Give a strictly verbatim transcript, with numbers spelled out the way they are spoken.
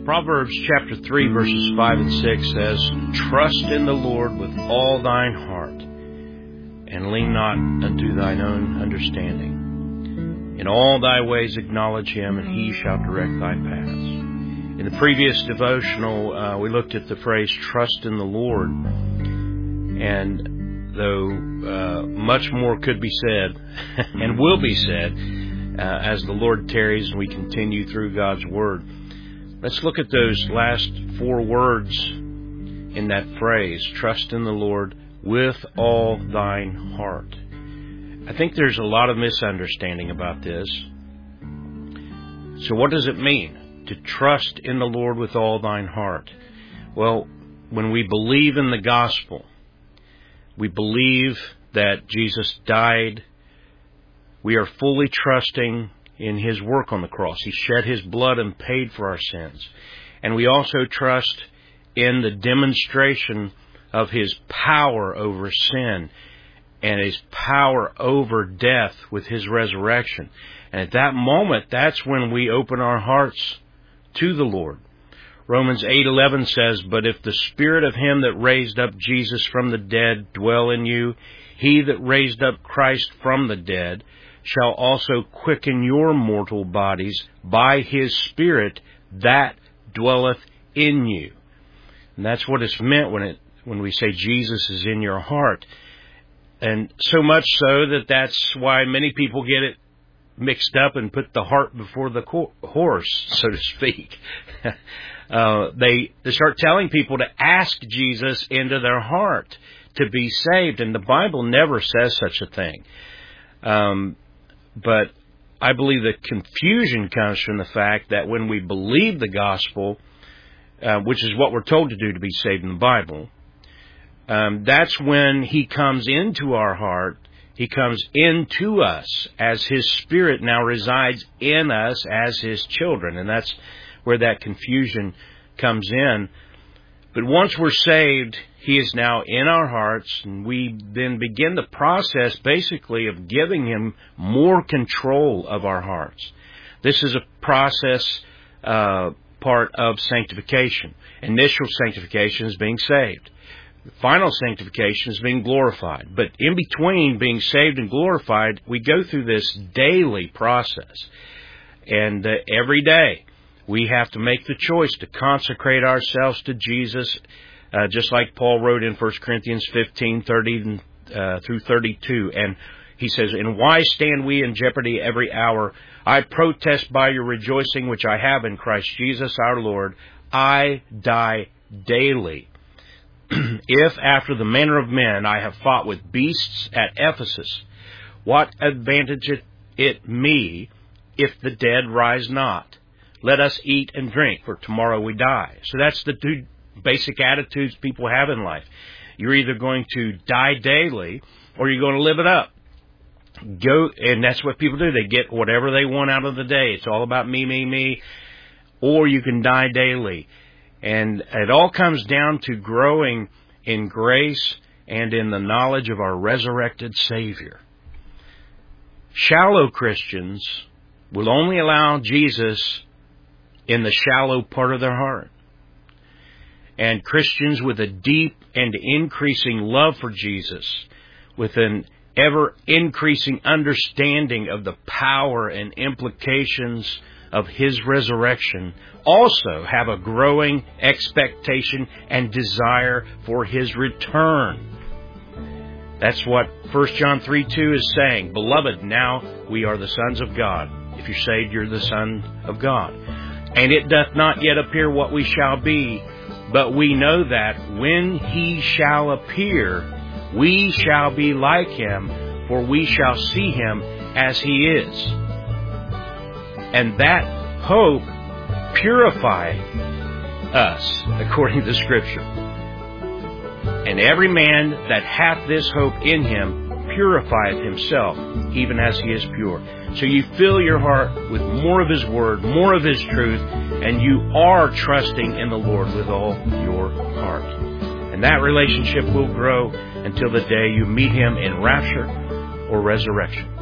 Proverbs chapter three, verses five and six says, "Trust in the Lord with all thine heart, and lean not unto thine own understanding. In all thy ways acknowledge him, and he shall direct thy paths." In the previous devotional, uh, we looked at the phrase, "trust in the Lord." And though uh, much more could be said, and will be said, uh, as the Lord tarries and we continue through God's Word, let's look at those last four words in that phrase, "trust in the Lord with all thine heart." I think there's a lot of misunderstanding about this. So what does it mean to trust in the Lord with all thine heart? Well, when we believe in the gospel, we believe that Jesus died, we are fully trusting in his work on the cross. He shed his blood and paid for our sins. And we also trust in the demonstration of his power over sin and his power over death with his resurrection. And at that moment, that's when we open our hearts to the Lord. Romans eight eleven says, "But if the Spirit of him that raised up Jesus from the dead dwell in you, he that raised up Christ from the dead shall also quicken your mortal bodies by his Spirit that dwelleth in you." And that's what it's meant when it when we say Jesus is in your heart. And so much so that that's why many people get it mixed up and put the heart before the co- horse, so to speak. uh, they, they start telling people to ask Jesus into their heart to be saved, and the Bible never says such a thing. Um, but I believe the confusion comes from the fact that when we believe the gospel, uh, which is what we're told to do to be saved in the Bible, um, that's when he comes into our heart. He comes into us as his Spirit now resides in us as his children. And that's where that confusion comes in. But once we're saved, he is now in our hearts, and we then begin the process basically of giving him more control of our hearts. This is a process uh, part of sanctification. Initial sanctification is being saved. The final sanctification is being glorified. But in between being saved and glorified, we go through this daily process. And uh, every day we have to make the choice to consecrate ourselves to Jesus, uh, just like Paul wrote in First Corinthians fifteen, thirty uh, through thirty-two. And he says, "And why stand we in jeopardy every hour? I protest by your rejoicing which I have in Christ Jesus our Lord. I die daily. If after the manner of men I have fought with beasts at Ephesus, what advantageth it me if the dead rise not? Let us eat and drink, for tomorrow we die." So that's the two basic attitudes people have in life. You're either going to die daily or you're going to live it up. Go, and that's what people do. They get whatever they want out of the day. It's all about me, me, me. Or you can die daily. And it all comes down to growing in grace and in the knowledge of our resurrected Savior. Shallow Christians will only allow Jesus in the shallow part of their heart. And Christians with a deep and increasing love for Jesus, with an ever-increasing understanding of the power and implications of his resurrection, also have a growing expectation and desire for his return. That's what First John three two is saying. "Beloved, now we are the sons of God." If you're saved, you're the son of God. "And it doth not yet appear what we shall be, but we know that when he shall appear, we shall be like him, for we shall see him as he is." And that hope purifieth us, according to Scripture. "And every man that hath this hope in him purifieth himself, even as he is pure." So you fill your heart with more of his word, more of his truth, and you are trusting in the Lord with all your heart. And that relationship will grow until the day you meet him in rapture or resurrection.